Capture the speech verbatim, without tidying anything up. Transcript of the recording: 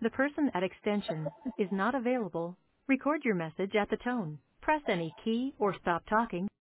The person at extension is not available. Record your message at the tone. Press any key or stop talking.